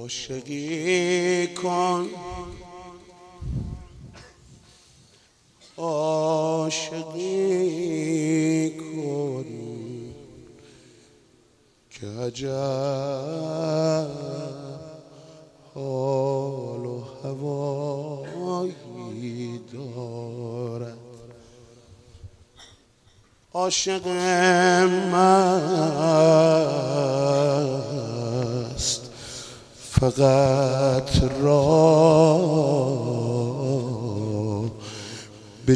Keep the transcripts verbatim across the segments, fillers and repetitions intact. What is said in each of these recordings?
عاشقی کن، عاشقی کن که عجب حال و هوایی دارد. عاشق مست فقط راه به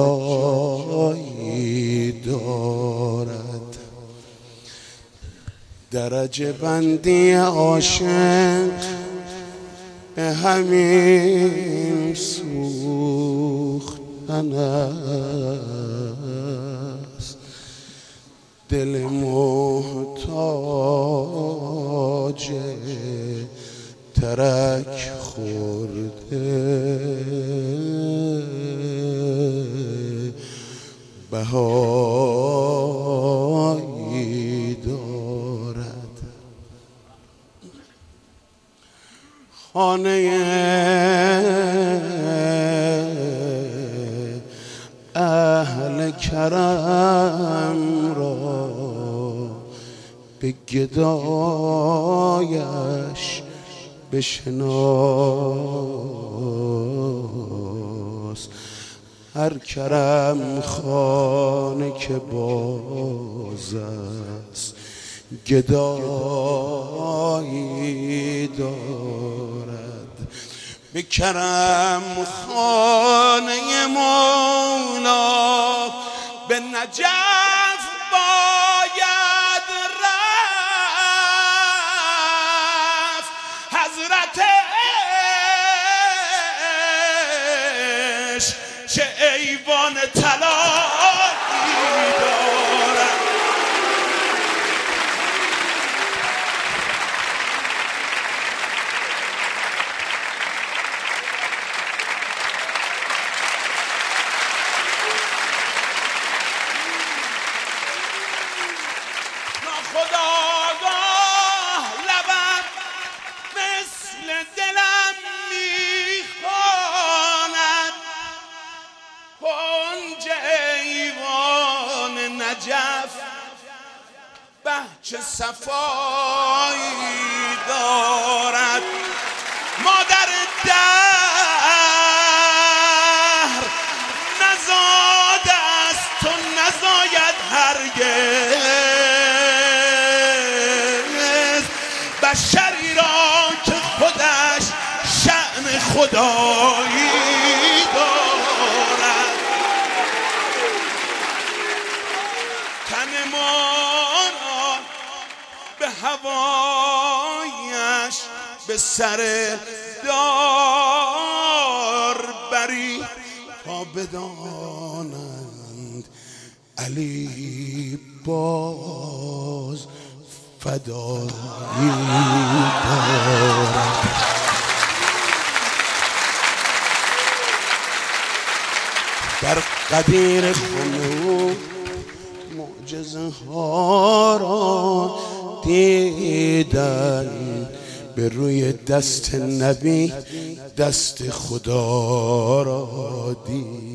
جایی دارد. درجه بندی عاشق به همین سوختن است. دل محتاج ترک خورده بهایی دارد. خانه اهل کرم را به گدایش بشناس. هر کرم خانه که باز است گدایی دارد. به کرم خانه مولا به نجف باید رفت. حضرتش چه ایوان طلایی دارد. ناخودآگاه لبم مثل دلم میخواند. کنج ایوان نجف بهچه صفایی دارد. مادر دهر نزاده است و نزاید هرگز بشری را که خودش شأن خدایی دارد. تن ما را به هوایش به سر دار بری تا بدانند علی باز فدایی دارد. در قدیر خونه معجزه ها را دیدن، به روی دست نبی دست خدا را دید.